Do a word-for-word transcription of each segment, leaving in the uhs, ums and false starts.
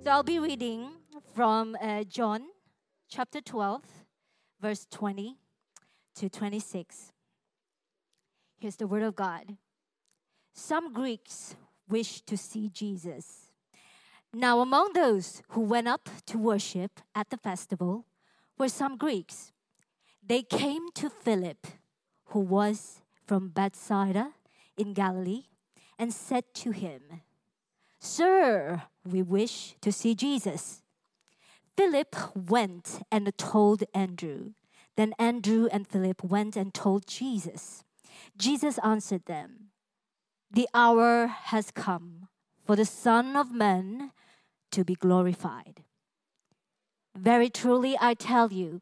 So I'll be reading from uh, John chapter twelve, verse twenty to twenty-six. Here's the word of God. Some Greeks wished to see Jesus. Now among those who went up to worship at the festival were some Greeks. They came to Philip, who was from Bethsaida in Galilee, and said to him, "Sir, we wish to see Jesus." Philip went and told Andrew. Then Andrew and Philip went and told Jesus. Jesus answered them, "The hour has come for the Son of Man to be glorified. Very truly I tell you,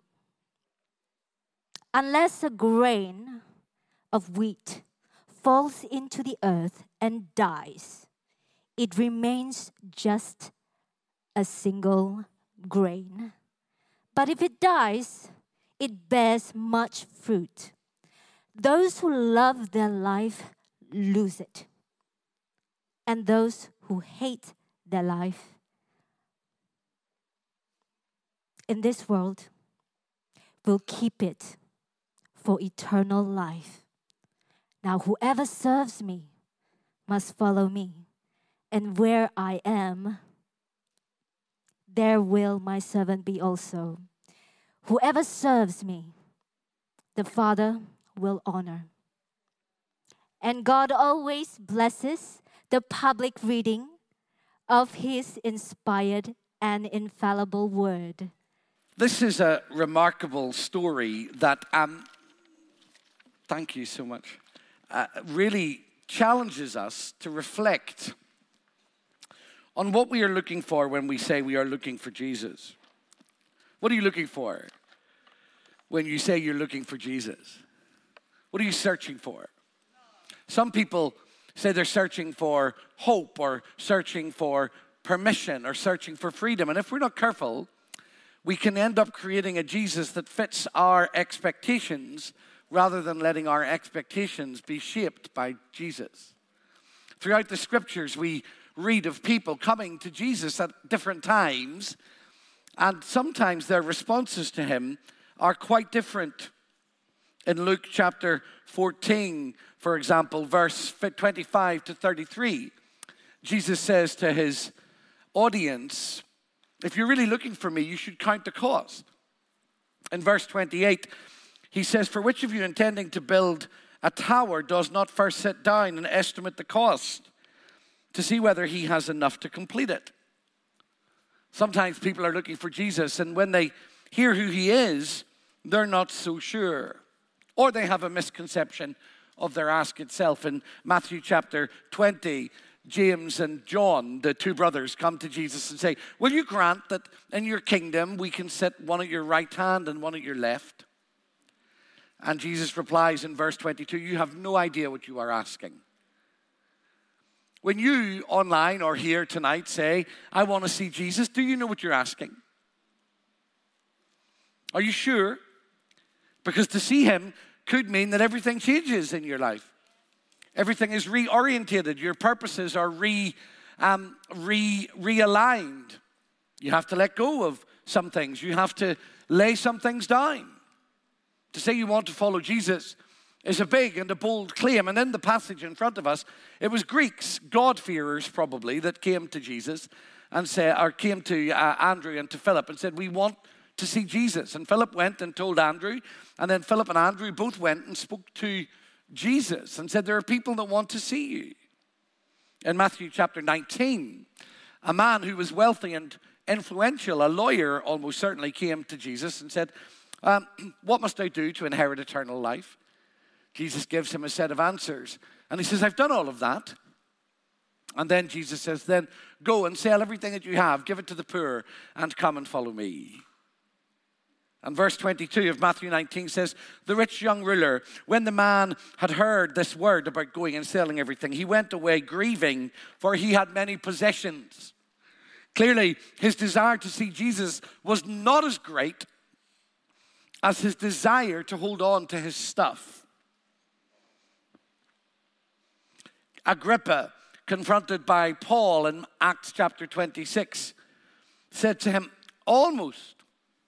unless a grain of wheat falls into the earth and dies, it remains just a single grain. But if it dies, it bears much fruit. Those who love their life lose it, and those who hate their life in this world will keep it for eternal life. Now whoever serves me must follow me, and where I am, there will my servant be also. Whoever serves me, the Father will honor." And God always blesses the public reading of His inspired and infallible word. This is a remarkable story that, um, thank you so much, uh, really challenges us to reflect on what we are looking for when we say we are looking for Jesus. What are you looking for when you say you're looking for Jesus? What are you searching for? Some people say they're searching for hope or searching for permission or searching for freedom. And if we're not careful, we can end up creating a Jesus that fits our expectations rather than letting our expectations be shaped by Jesus. Throughout the scriptures, we read of people coming to Jesus at different times, and sometimes their responses to him are quite different. In Luke chapter fourteen, for example, verse twenty-five to thirty-three, Jesus says to his audience, "If you're really looking for me, you should count the cost." In verse twenty-eight, he says, "For which of you intending to build a tower does not first sit down and estimate the cost to see whether he has enough to complete it?" Sometimes people are looking for Jesus, and when they hear who he is, they're not so sure. Or they have a misconception of their ask itself. In Matthew chapter twenty, James and John, the two brothers, come to Jesus and say, "Will you grant that in your kingdom we can sit one at your right hand and one at your left?" And Jesus replies in verse twenty-two, "You have no idea what you are asking." When you online or here tonight say, "I want to see Jesus," do you know what you're asking? Are you sure? Because to see him could mean that everything changes in your life. Everything is reorientated. Your purposes are re, um, re, realigned. You have to let go of some things. You have to lay some things down. To say you want to follow Jesus is a big and a bold claim. And in the passage in front of us, it was Greeks, God-fearers probably, that came to Jesus and said, or came to uh, Andrew and to Philip and said, "We want to see Jesus." And Philip went and told Andrew, and then Philip and Andrew both went and spoke to Jesus and said, "There are people that want to see you." In Matthew chapter nineteen, a man who was wealthy and influential, a lawyer almost certainly, came to Jesus and said, um, "What must I do to inherit eternal life?" Jesus gives him a set of answers. And he says, "I've done all of that." And then Jesus says, "Then go and sell everything that you have, give it to the poor, and come and follow me." And verse twenty-two of Matthew nineteen says, "The rich young ruler, when the man had heard this word about going and selling everything, he went away grieving, for he had many possessions." Clearly, his desire to see Jesus was not as great as his desire to hold on to his stuff. Agrippa, confronted by Paul in Acts chapter twenty-six, said to him, almost,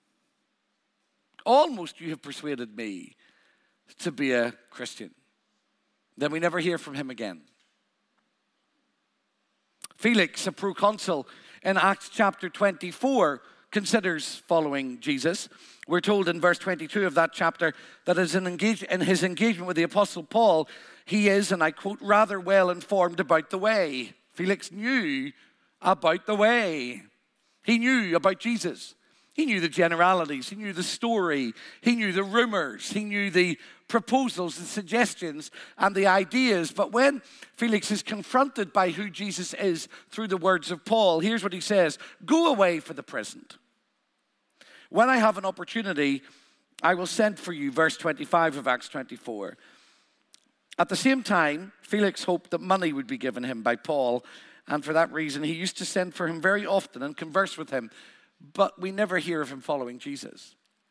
almost you have persuaded me to be a Christian. Then we never hear from him again. Felix, a proconsul in Acts chapter twenty-four, considers following Jesus. We're told in verse twenty-two of that chapter that as an engage, in his engagement with the Apostle Paul, he is, and I quote, rather well informed about the way. Felix knew about the way. He knew about Jesus. He knew the generalities. He knew the story. He knew the rumors. He knew the proposals, the suggestions, and the ideas. But when Felix is confronted by who Jesus is through the words of Paul, here's what he says: go away for the present. When I have an opportunity, I will send for you, verse twenty-five of Acts twenty-four. At the same time, Felix hoped that money would be given him by Paul, and for that reason, he used to send for him very often and converse with him. But we never hear of him following Jesus.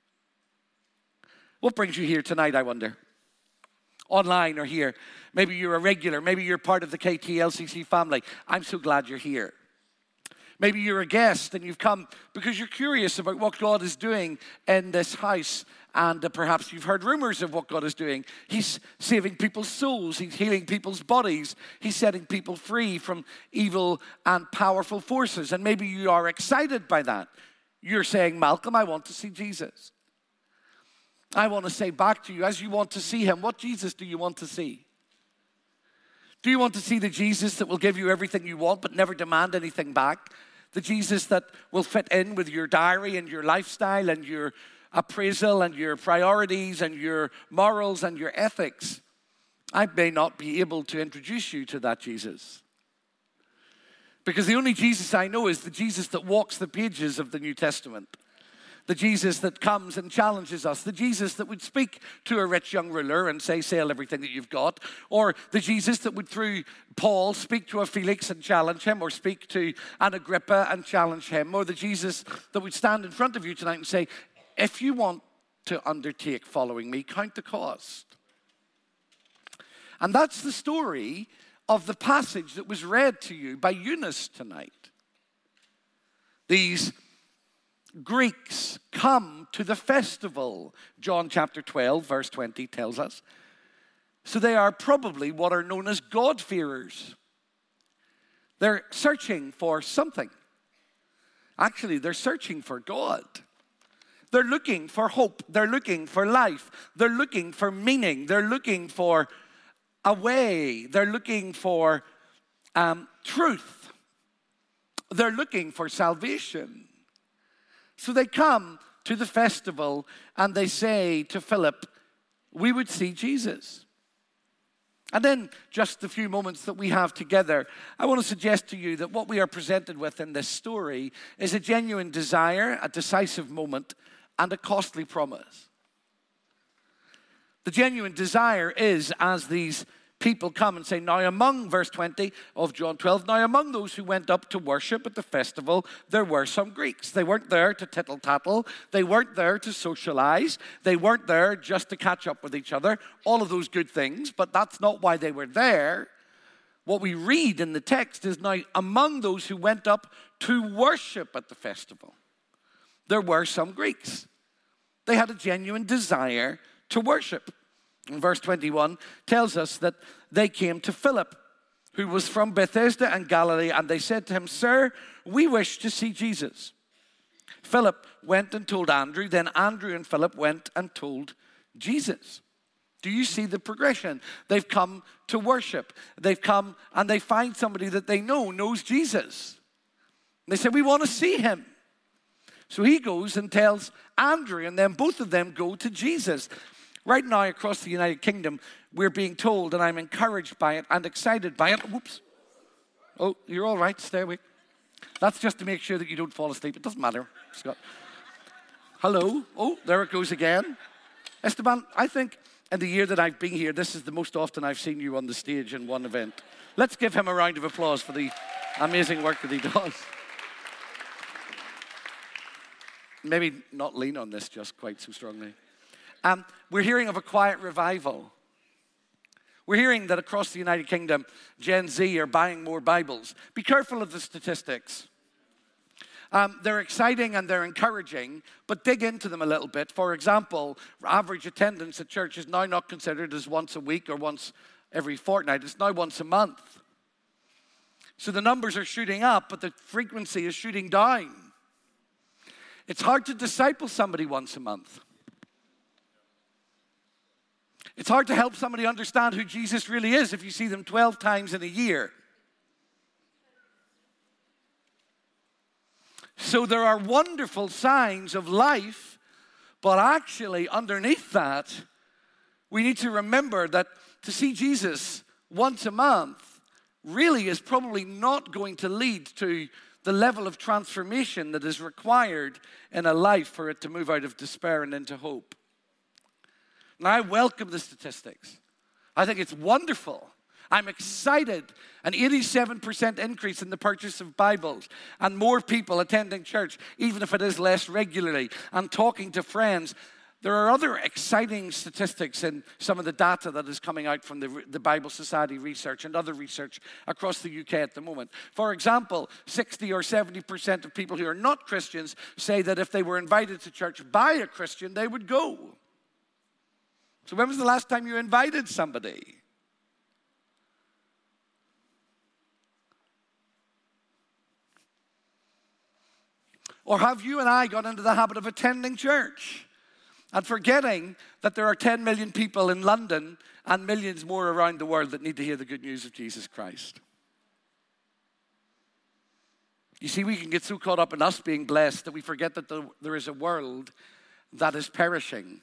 What brings you here tonight, I wonder? Online or here. Maybe you're a regular. Maybe you're part of the K T L C C family. I'm so glad you're here. Maybe you're a guest and you've come because you're curious about what God is doing in this house. And uh, perhaps you've heard rumors of what God is doing. He's saving people's souls. He's healing people's bodies. He's setting people free from evil and powerful forces. And maybe you are excited by that. You're saying, Malcolm, I want to see Jesus. I want to say back to you, as you want to see him, what Jesus do you want to see? Do you want to see the Jesus that will give you everything you want but never demand anything back? The Jesus that will fit in with your diary and your lifestyle and your appraisal and your priorities and your morals and your ethics? I may not be able to introduce you to that Jesus. Because the only Jesus I know is the Jesus that walks the pages of the New Testament. The Jesus that comes and challenges us. The Jesus that would speak to a rich young ruler and say, sell everything that you've got. Or the Jesus that would, through Paul, speak to a Felix and challenge him. Or speak to an Agrippa and challenge him. Or the Jesus that would stand in front of you tonight and say, if you want to undertake following me, count the cost. And that's the story of the passage that was read to you by Eunice tonight. These Greeks come to the festival, John chapter twelve, verse twenty tells us. So they are probably what are known as God-fearers. They're searching for something. Actually, they're searching for God. They're looking for hope. They're looking for life. They're looking for meaning. They're looking for a way. They're looking for um, truth. They're looking for salvation. So they come to the festival and they say to Philip, we would see Jesus. And then just the few moments that we have together, I want to suggest to you that what we are presented with in this story is a genuine desire, a decisive moment, and a costly promise. The genuine desire is, as these people come and say, now among, verse twenty of John twelve, now among those who went up to worship at the festival, there were some Greeks. They weren't there to tittle-tattle. They weren't there to socialize. They weren't there just to catch up with each other. All of those good things, but that's not why they were there. What we read in the text is now among those who went up to worship at the festival, there were some Greeks. They had a genuine desire to worship. And verse twenty-one tells us that they came to Philip, who was from Bethsaida and Galilee, and they said to him, Sir, we wish to see Jesus. Philip went and told Andrew. Then Andrew and Philip went and told Jesus. Do you see the progression? They've come to worship. They've come and they find somebody that they know knows Jesus. They say, we want to see him. So he goes and tells Andrew, and then both of them go to Jesus. Right now, across the United Kingdom, we're being told, and I'm encouraged by it and excited by it. Whoops. Oh, you're all right. Stay awake. That's just to make sure that you don't fall asleep. It doesn't matter, Scott. Hello. Oh, there it goes again. Esteban, I think in the year that I've been here, this is the most often I've seen you on the stage in one event. Let's give him a round of applause for the amazing work that he does. Maybe not lean on this just quite so strongly. Um, we're hearing of a quiet revival. We're hearing that across the United Kingdom, Gen Z are buying more Bibles. Be careful of the statistics. Um, they're exciting and they're encouraging, but dig into them a little bit. For example, average attendance at church is now not considered as once a week or once every fortnight. It's now once a month. So the numbers are shooting up, but the frequency is shooting down. It's hard to disciple somebody once a month. It's hard to help somebody understand who Jesus really is if you see them twelve times in a year. So there are wonderful signs of life, but actually underneath that, we need to remember that to see Jesus once a month really is probably not going to lead to the level of transformation that is required in a life for it to move out of despair and into hope. Now, I welcome the statistics. I think it's wonderful. I'm excited. An eighty-seven percent increase in the purchase of Bibles and more people attending church, even if it is less regularly, and talking to friends. There are other exciting statistics in some of the data that is coming out from the, the Bible Society research and other research across the U K at the moment. For example, sixty or seventy percent of people who are not Christians say that if they were invited to church by a Christian, they would go. So when was the last time you invited somebody? Or have you and I got into the habit of attending church and forgetting that there are ten million people in London and millions more around the world that need to hear the good news of Jesus Christ? You see, we can get so caught up in us being blessed that we forget that the, there is a world that is perishing.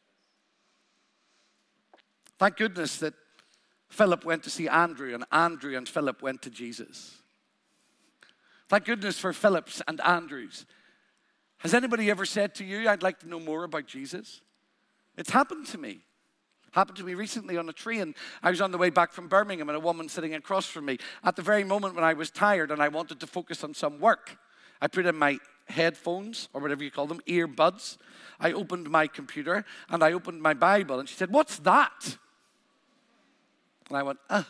Thank goodness that Philip went to see Andrew, and Andrew and Philip went to Jesus. Thank goodness for Philips and Andrews. Has anybody ever said to you, I'd like to know more about Jesus? It's happened to me. Happened to me recently on a train. I was on the way back from Birmingham and a woman sitting across from me. At the very moment when I was tired and I wanted to focus on some work, I put in my headphones, or whatever you call them, earbuds. I opened my computer and I opened my Bible, and she said, "What's that?" And I went, ah.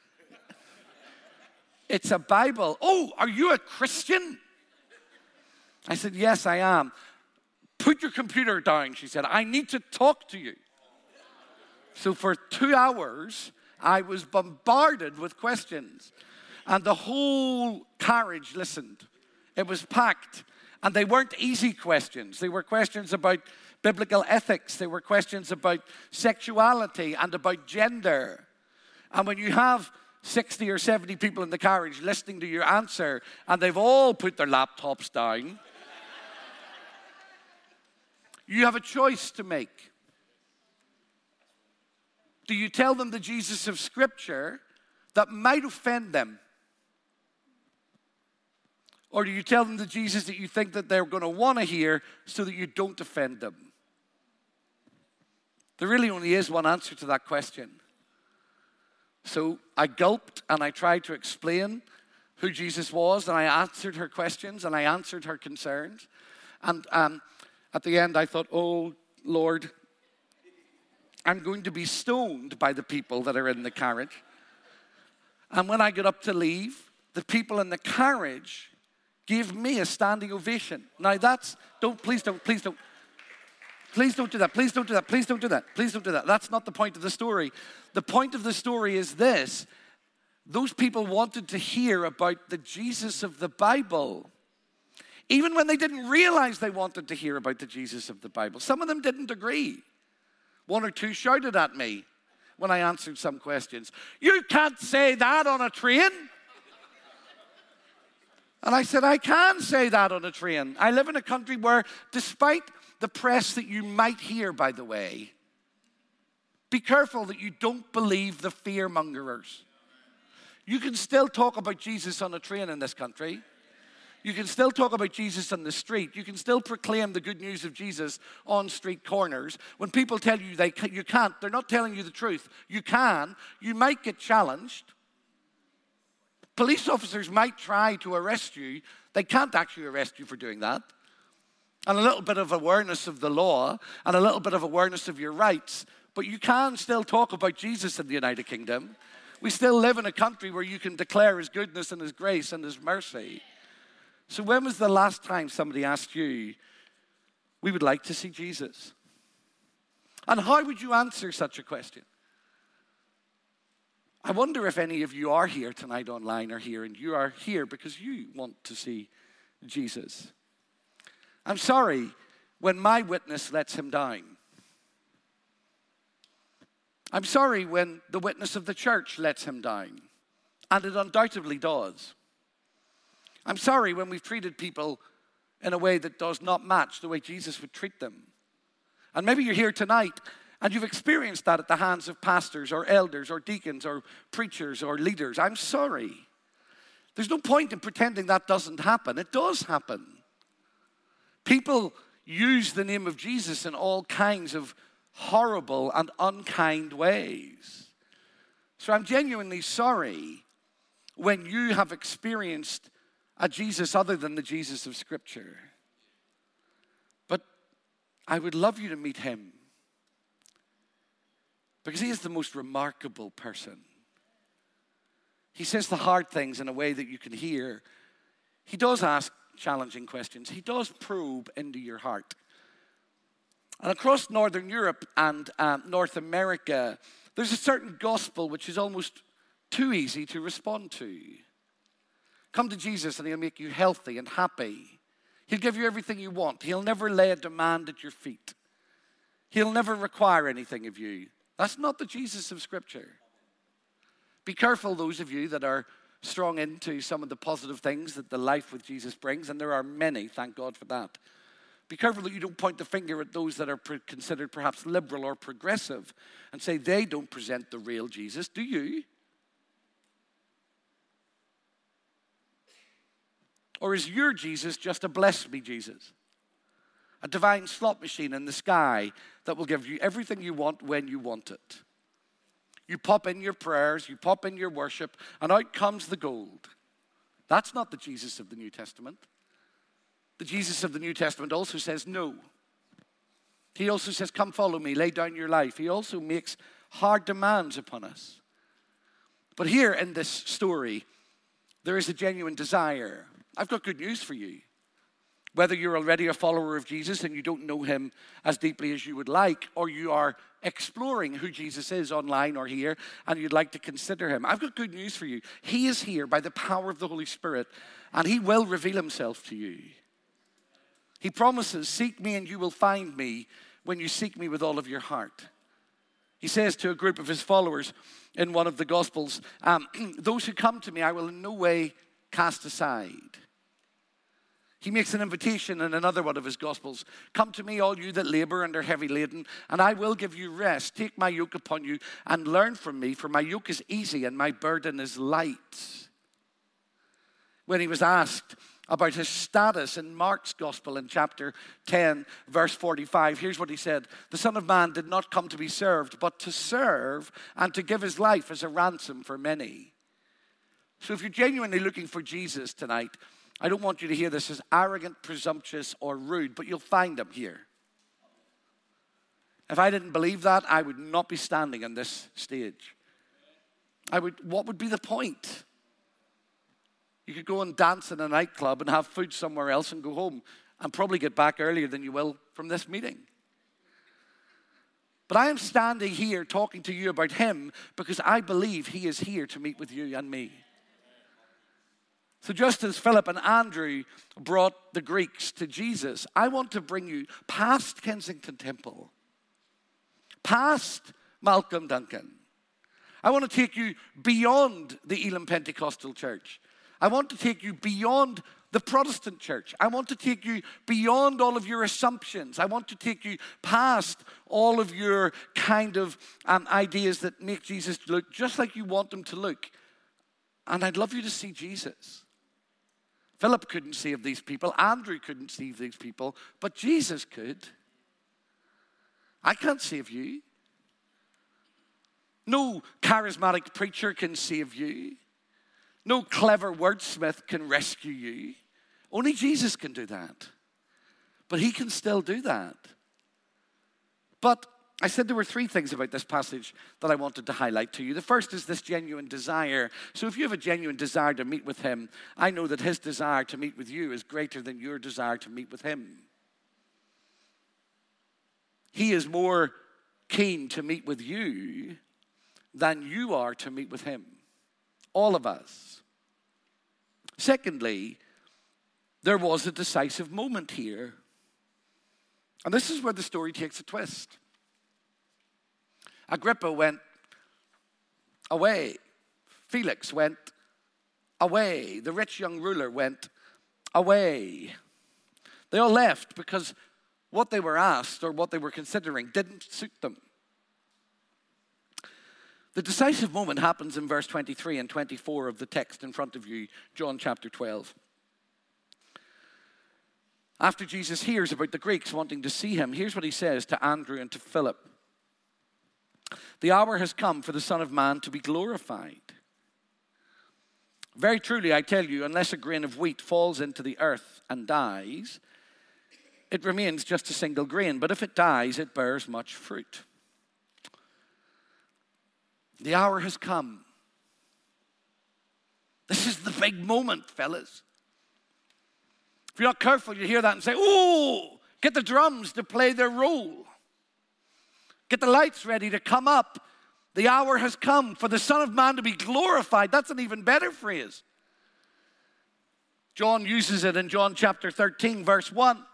It's a Bible. "Oh, are you a Christian?" I said, "Yes, I am." "Put your computer down," she said. "I need to talk to you." So for two hours, I was bombarded with questions. And the whole carriage listened. It was packed. And they weren't easy questions. They were questions about biblical ethics. They were questions about sexuality and about gender. And when you have sixty or seventy people in the carriage listening to your answer, and they've all put their laptops down, you have a choice to make. Do you tell them the Jesus of Scripture that might offend them? Or do you tell them the Jesus that you think that they're going to want to hear so that you don't offend them? There really only is one answer to that question. So I gulped and I tried to explain who Jesus was, and I answered her questions and I answered her concerns. And um, at the end I thought, oh, Lord, I'm going to be stoned by the people that are in the carriage. And when I got up to leave, the people in the carriage gave me a standing ovation. Now that's, don't, please don't, please don't. Please don't do that. Please don't do that. Please don't do that. Please don't do that. That's not the point of the story. The point of the story is this. Those people wanted to hear about the Jesus of the Bible, even when they didn't realize they wanted to hear about the Jesus of the Bible. Some of them didn't agree. One or two shouted at me when I answered some questions. "You can't say that on a train." And I said, I can say that on a train. I live in a country where, despite the press that you might hear, by the way, be careful that you don't believe the fear-mongers. You can still talk about Jesus on a train in this country. You can still talk about Jesus on the street. You can still proclaim the good news of Jesus on street corners. When people tell you they can, you can't, they're not telling you the truth. You can. You might get challenged. Police officers might try to arrest you. They can't actually arrest you for doing that. And a little bit of awareness of the law and a little bit of awareness of your rights. But you can still talk about Jesus in the United Kingdom. We still live in a country where you can declare his goodness and his grace and his mercy. So when was the last time somebody asked you, we would like to see Jesus? And how would you answer such a question? I wonder if any of you are here tonight online or here, and you are here because you want to see Jesus. I'm sorry when my witness lets him down. I'm sorry when the witness of the church lets him down, and it undoubtedly does. I'm sorry when we've treated people in a way that does not match the way Jesus would treat them. And maybe you're here tonight and you've experienced that at the hands of pastors or elders or deacons or preachers or leaders. I'm sorry. There's no point in pretending that doesn't happen. It does happen. People use the name of Jesus in all kinds of horrible and unkind ways. So I'm genuinely sorry when you have experienced a Jesus other than the Jesus of Scripture. But I would love you to meet him, because he is the most remarkable person. He says the hard things in a way that you can hear. He does ask challenging questions. He does probe into your heart. And across Northern Europe and um, North America, there's a certain gospel which is almost too easy to respond to. Come to Jesus and he'll make you healthy and happy. He'll give you everything you want. He'll never lay a demand at your feet. He'll never require anything of you. That's not the Jesus of Scripture. Be careful, those of you that are strong into some of the positive things that the life with Jesus brings, and there are many, thank God for that. Be careful that you don't point the finger at those that are considered perhaps liberal or progressive and say they don't present the real Jesus. Do you? Or is your Jesus just a bless me Jesus? A divine slot machine in the sky that will give you everything you want when you want it. You pop in your prayers, you pop in your worship, and out comes the gold. That's not the Jesus of the New Testament. The Jesus of the New Testament also says no. He also says, come follow me, lay down your life. He also makes hard demands upon us. But here in this story, there is a genuine desire. I've got good news for you. Whether you're already a follower of Jesus and you don't know him as deeply as you would like, or you are exploring who Jesus is online or here and you'd like to consider him, I've got good news for you. He is here by the power of the Holy Spirit, and he will reveal himself to you. He promises, seek me and you will find me when you seek me with all of your heart. He says to a group of his followers in one of the Gospels, um, those who come to me I will in no way cast aside. He makes an invitation in another one of his Gospels. Come to me, all you that labor and are heavy laden, and I will give you rest. Take my yoke upon you and learn from me, for my yoke is easy and my burden is light. When he was asked about his status in Mark's Gospel in chapter ten, verse forty-five, here's what he said. The Son of Man did not come to be served, but to serve and to give his life as a ransom for many. So if you're genuinely looking for Jesus tonight, I don't want you to hear this as arrogant, presumptuous, or rude, but you'll find him here. If I didn't believe that, I would not be standing on this stage. I would. What would be the point? You could go and dance in a nightclub and have food somewhere else and go home and probably get back earlier than you will from this meeting. But I am standing here talking to you about him because I believe he is here to meet with you and me. So just as Philip and Andrew brought the Greeks to Jesus, I want to bring you past Kensington Temple, past Malcolm Duncan. I want to take you beyond the Elim Pentecostal Church. I want to take you beyond the Protestant church. I want to take you beyond all of your assumptions. I want to take you past all of your kind of um, ideas that make Jesus look just like you want him to look. And I'd love you to see Jesus. Philip couldn't save these people. Andrew couldn't save these people. But Jesus could. I can't save you. No charismatic preacher can save you. No clever wordsmith can rescue you. Only Jesus can do that. But he can still do that. But I said there were three things about this passage that I wanted to highlight to you. The first is this genuine desire. So if you have a genuine desire to meet with him, I know that his desire to meet with you is greater than your desire to meet with him. He is more keen to meet with you than you are to meet with him. All of us. Secondly, there was a decisive moment here. And this is where the story takes a twist. Agrippa went away. Felix went away. The rich young ruler went away. They all left because what they were asked or what they were considering didn't suit them. The decisive moment happens in verse twenty-three and twenty-four of the text in front of you, John chapter twelve. After Jesus hears about the Greeks wanting to see him, here's what he says to Andrew and to Philip. The hour has come for the Son of Man to be glorified. Very truly, I tell you, unless a grain of wheat falls into the earth and dies, it remains just a single grain. But if it dies, it bears much fruit. The hour has come. This is the big moment, fellas. If you're not careful, you hear that and say, oh, get the drums to play their role. Get the lights ready to come up. The hour has come for the Son of Man to be glorified. That's an even better phrase. John uses it in John chapter thirteen, verse one.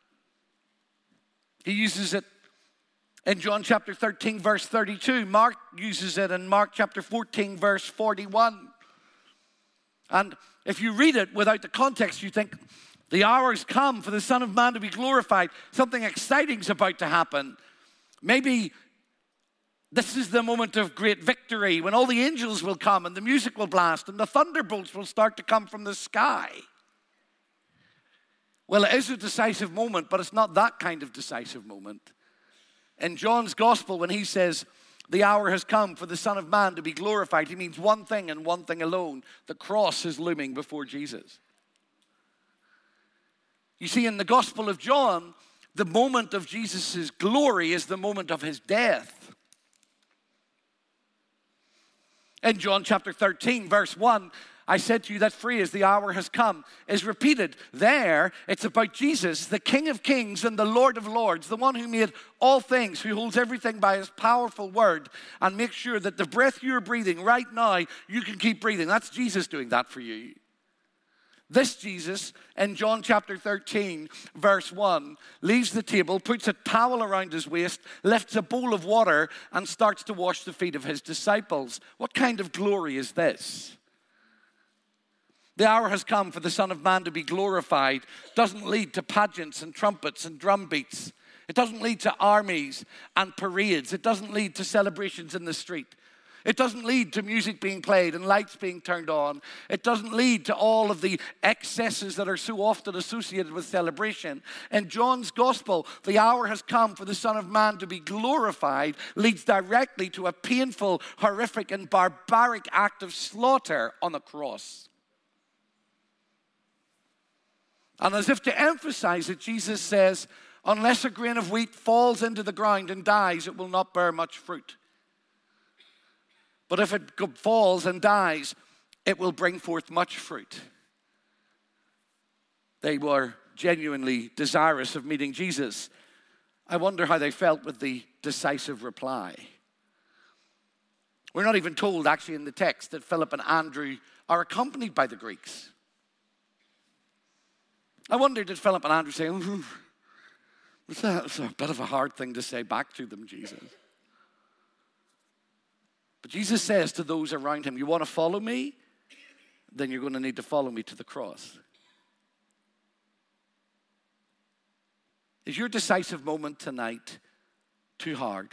He uses it in John chapter thirteen, verse thirty-two. Mark uses it in Mark chapter fourteen, verse forty-one. And if you read it without the context, you think, the hour has come for the Son of Man to be glorified. Something exciting is about to happen. Maybe this is the moment of great victory when all the angels will come and the music will blast and the thunderbolts will start to come from the sky. Well, it is a decisive moment, but it's not that kind of decisive moment. In John's gospel, when he says, the hour has come for the Son of Man to be glorified, he means one thing and one thing alone. The cross is looming before Jesus. You see, in the Gospel of John, the moment of Jesus' glory is the moment of his death. In John chapter thirteen, verse one, I said to you that phrase, the hour has come, is repeated. There, it's about Jesus, the King of Kings and the Lord of Lords, the one who made all things, who holds everything by his powerful word and makes sure that the breath you're breathing right now, you can keep breathing. That's Jesus doing that for you. This Jesus, in John chapter thirteen, verse one, leaves the table, puts a towel around his waist, lifts a bowl of water, and starts to wash the feet of his disciples. What kind of glory is this? The hour has come for the Son of Man to be glorified. Doesn't lead to pageants and trumpets and drum beats. It doesn't lead to armies and parades. It doesn't lead to celebrations in the street. It doesn't lead to music being played and lights being turned on. It doesn't lead to all of the excesses that are so often associated with celebration. In John's gospel, the hour has come for the Son of Man to be glorified leads directly to a painful, horrific, and barbaric act of slaughter on the cross. And as if to emphasize it, Jesus says, unless a grain of wheat falls into the ground and dies, it will not bear much fruit. But if it falls and dies, it will bring forth much fruit. They were genuinely desirous of meeting Jesus. I wonder how they felt with the decisive reply. We're not even told, actually, in the text that Philip and Andrew are accompanied by the Greeks. I wonder, did Philip and Andrew say, oh, it's a, it's a bit of a hard thing to say back to them, Jesus. But Jesus says to those around him, you want to follow me? Then you're going to need to follow me to the cross. Is your decisive moment tonight too hard?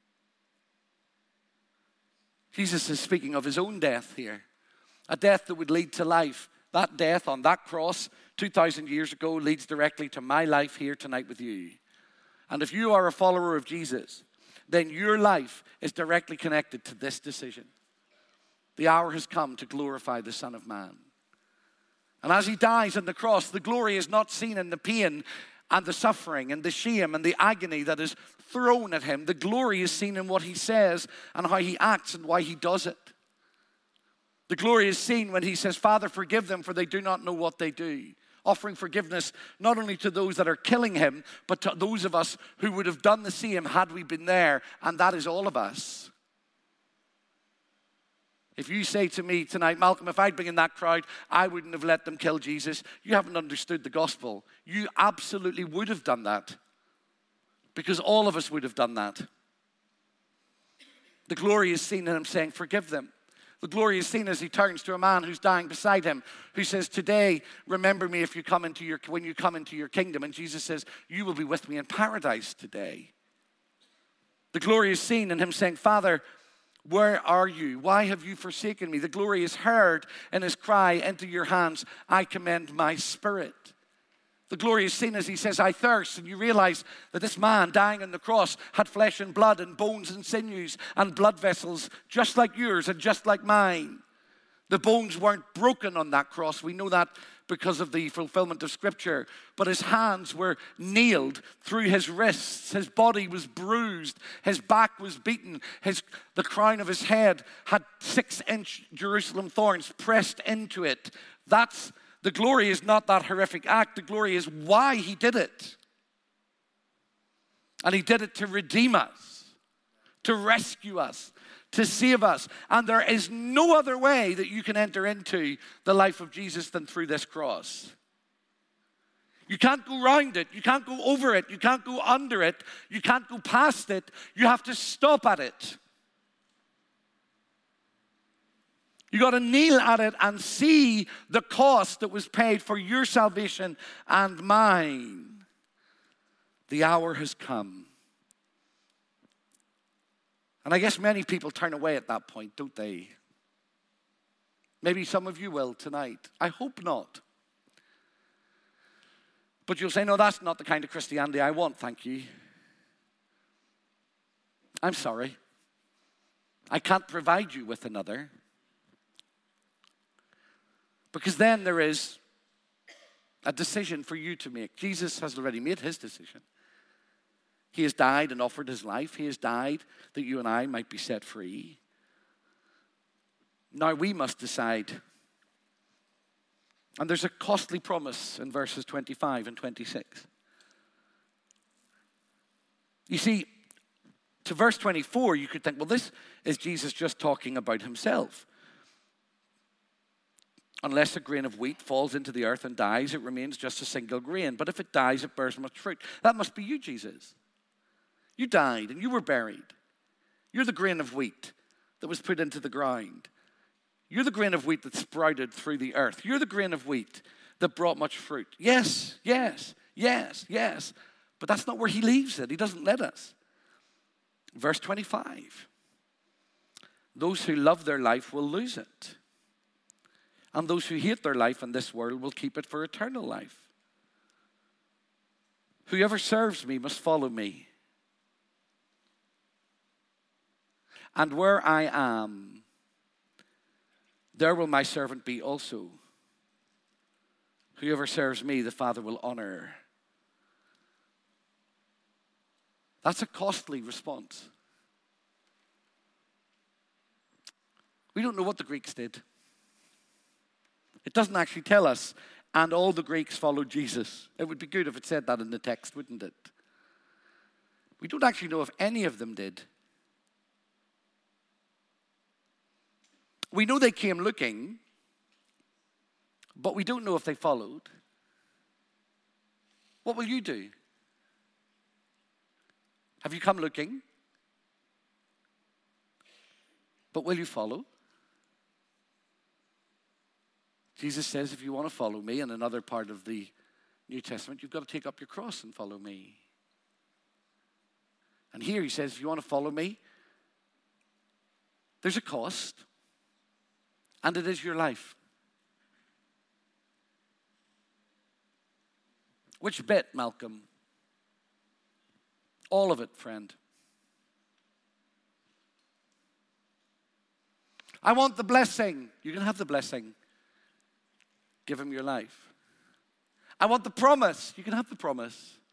Jesus is speaking of his own death here, a death that would lead to life. That death on that cross two thousand years ago leads directly to my life here tonight with you. And if you are a follower of Jesus, then your life is directly connected to this decision. The hour has come to glorify the Son of Man. And as he dies on the cross, the glory is not seen in the pain and the suffering and the shame and the agony that is thrown at him. The glory is seen in what he says and how he acts and why he does it. The glory is seen when he says, Father, forgive them, for they do not know what they do. Offering forgiveness not only to those that are killing him, but to those of us who would have done the same had we been there, and that is all of us. If you say to me tonight, Malcolm, if I'd been in that crowd, I wouldn't have let them kill Jesus, you haven't understood the gospel. You absolutely would have done that, because all of us would have done that. The glory is seen in him saying, forgive them. The glory is seen as he turns to a man who's dying beside him, who says, today, remember me if you come into your, when you come into your kingdom. And Jesus says, you will be with me in paradise today. The glory is seen in him saying, Father, where are you? Why have you forsaken me? The glory is heard in his cry, into your hands I commend my spirit. The glory is seen as he says, I thirst. And you realize that this man dying on the cross had flesh and blood and bones and sinews and blood vessels just like yours and just like mine. The bones weren't broken on that cross. We know that because of the fulfillment of Scripture. But his hands were nailed through his wrists. His body was bruised. His back was beaten. His, the crown of his head had six-inch Jerusalem thorns pressed into it. That's The glory is not that horrific act. The glory is why he did it. And he did it to redeem us, to rescue us, to save us. And there is no other way that you can enter into the life of Jesus than through this cross. You can't go around it. You can't go over it. You can't go under it. You can't go past it. You have to stop at it. You got to kneel at it and see the cost that was paid for your salvation and mine. The hour has come. And I guess many people turn away at that point, don't they? Maybe some of you will tonight. I hope not. But you'll say, no, that's not the kind of Christianity I want, thank you. I'm sorry. I can't provide you with another. Because then there is a decision for you to make. Jesus has already made his decision. He has died and offered his life. He has died that you and I might be set free. Now we must decide. And there's a costly promise in verses twenty-five and twenty-six. You see, to verse twenty-four, you could think, well, this is Jesus just talking about himself. Unless a grain of wheat falls into the earth and dies, it remains just a single grain. But if it dies, it bears much fruit. That must be you, Jesus. You died and you were buried. You're the grain of wheat that was put into the ground. You're the grain of wheat that sprouted through the earth. You're the grain of wheat that brought much fruit. Yes, yes, yes, yes. But that's not where he leaves it. He doesn't let us. Verse twenty-five. Those who love their life will lose it. And those who hate their life in this world will keep it for eternal life. Whoever serves me must follow me. And where I am, there will my servant be also. Whoever serves me, the Father will honor. That's a costly response. We don't know what the Greeks did. It doesn't actually tell us, and all the Greeks followed Jesus. It would be good if it said that in the text, wouldn't it? We don't actually know if any of them did. We know they came looking, but we don't know if they followed. What will you do? Have you come looking? But will you follow? Jesus says, if you want to follow me, in another part of the New Testament, you've got to take up your cross and follow me. And here he says, if you want to follow me, there's a cost, and it is your life. Which bit, Malcolm? All of it, friend. I want the blessing. You can have the blessing. Give him your life. I want the promise. You can have the promise.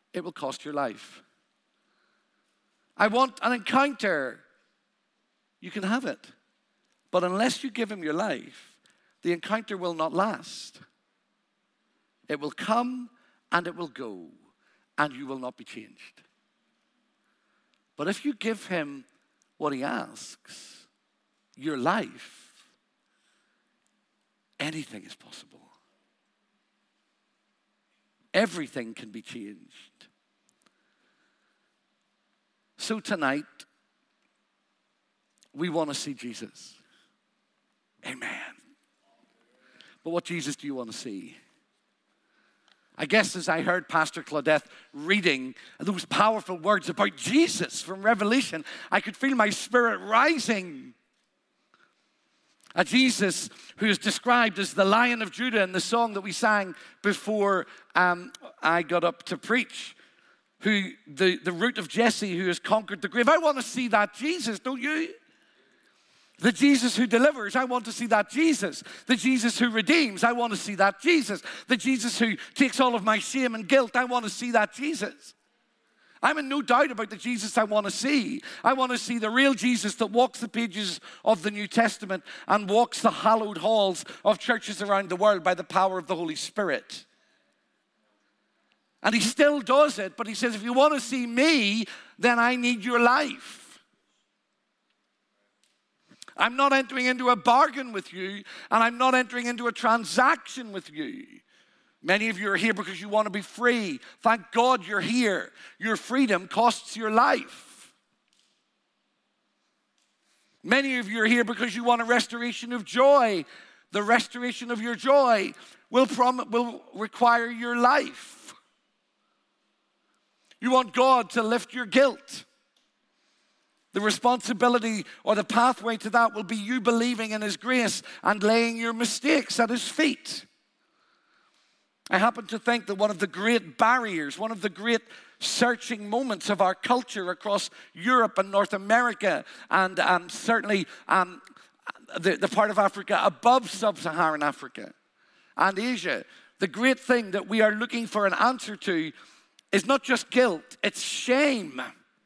it will cost your life. I want an encounter. You can have it. But unless you give him your life, the encounter will not last. It will come and it will go, and you will not be changed. But if you give him what he asks, your life, anything is possible. Everything can be changed. So tonight, we want to see Jesus. Amen. But what Jesus do you want to see? I guess as I heard Pastor Claudette reading those powerful words about Jesus from Revelation, I could feel my spirit rising. A Jesus who is described as the Lion of Judah in the song that we sang before um, I got up to preach. Who the, the root of Jesse who has conquered the grave. I want to see that Jesus, don't you? The Jesus who delivers, I want to see that Jesus. The Jesus who redeems, I want to see that Jesus. The Jesus who takes all of my shame and guilt, I want to see that Jesus. I'm in no doubt about the Jesus I want to see. I want to see the real Jesus that walks the pages of the New Testament and walks the hallowed halls of churches around the world by the power of the Holy Spirit. And he still does it, but he says, if you want to see me, then I need your life. I'm not entering into a bargain with you, and I'm not entering into a transaction with you. Many of you are here because you want to be free. Thank God you're here. Your freedom costs your life. Many of you are here because you want a restoration of joy. The restoration of your joy will, prom- will require your life. You want God to lift your guilt. The responsibility or the pathway to that will be you believing in his grace and laying your mistakes at his feet. I happen to think that one of the great barriers, one of the great searching moments of our culture across Europe and North America and um, certainly um, the, the part of Africa above sub-Saharan Africa and Asia, the great thing that we are looking for an answer to is not just guilt, it's shame.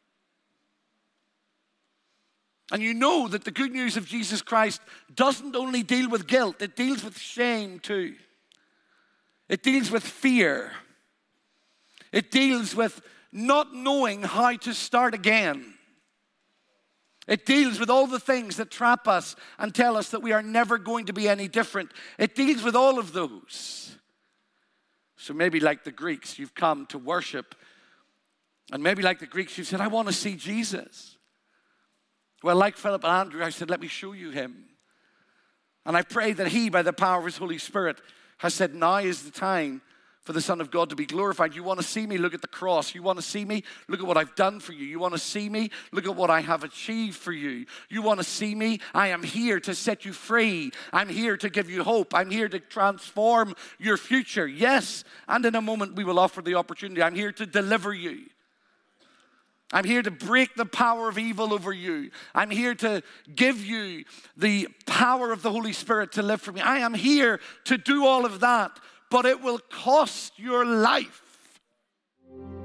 And you know that the good news of Jesus Christ doesn't only deal with guilt, it deals with shame too. It deals with fear. It deals with not knowing how to start again. It deals with all the things that trap us and tell us that we are never going to be any different. It deals with all of those. So maybe like the Greeks, you've come to worship. And maybe like the Greeks, you've said, I want to see Jesus. Well, like Philip and Andrew, I said, let me show you him. And I pray that he, by the power of his Holy Spirit, has said, now is the time for the Son of God to be glorified. You want to see me? Look at the cross. You want to see me? Look at what I've done for you. You want to see me? Look at what I have achieved for you. You want to see me? I am here to set you free. I'm here to give you hope. I'm here to transform your future. Yes, and in a moment we will offer the opportunity. I'm here to deliver you. I'm here to break the power of evil over you. I'm here to give you the power of the Holy Spirit to live for me. I am here to do all of that, but it will cost your life.